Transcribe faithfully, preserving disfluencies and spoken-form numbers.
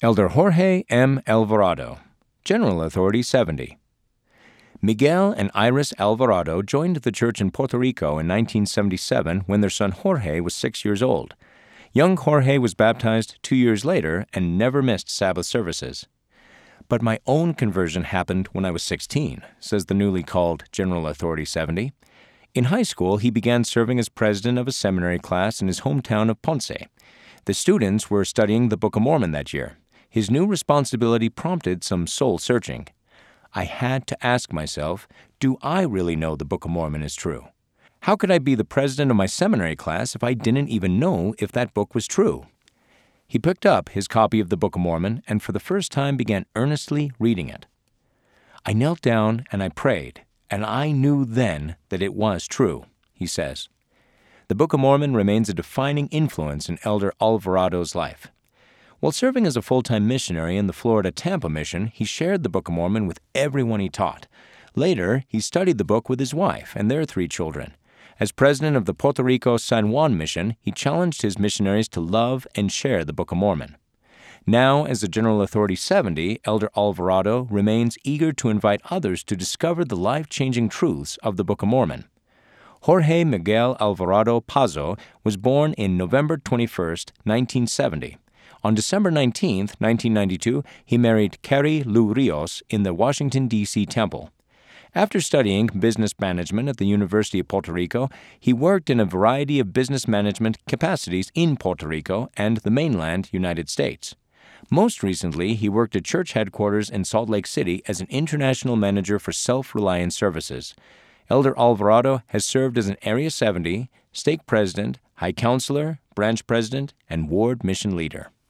Elder Jorge M. Alvarado, General Authority seventy. Miguel and Iris Alvarado joined the church in Puerto Rico in nineteen seventy-seven when their son Jorge was six years old. Young Jorge was baptized two years later and never missed Sabbath services. But my own conversion happened when I was sixteen, says the newly called General Authority seventy. In high school, he began serving as president of a seminary class in his hometown of Ponce. The students were studying the Book of Mormon that year. His new responsibility prompted some soul-searching. I had to ask myself, do I really know the Book of Mormon is true? How could I be the president of my seminary class if I didn't even know if that book was true? He picked up his copy of the Book of Mormon and for the first time began earnestly reading it. I knelt down and I prayed, and I knew then that it was true, he says. The Book of Mormon remains a defining influence in Elder Alvarado's life. While serving as a full-time missionary in the Florida Tampa mission, he shared the Book of Mormon with everyone he taught. Later, he studied the book with his wife and their three children. As president of the Puerto Rico San Juan mission, he challenged his missionaries to love and share the Book of Mormon. Now, as the General Authority seventy, Elder Alvarado remains eager to invite others to discover the life-changing truths of the Book of Mormon. Jorge Miguel Alvarado Pazo was born in November twenty-first, nineteen seventy. On December nineteenth, nineteen ninety-two, he married Carrie Lou Rios in the Washington, D C temple. After studying business management at the University of Puerto Rico, he worked in a variety of business management capacities in Puerto Rico and the mainland United States. Most recently, he worked at church headquarters in Salt Lake City as an international manager for Self-Reliance Services. Elder Alvarado has served as an Area seventy, stake president, high counselor, branch president, and ward mission leader.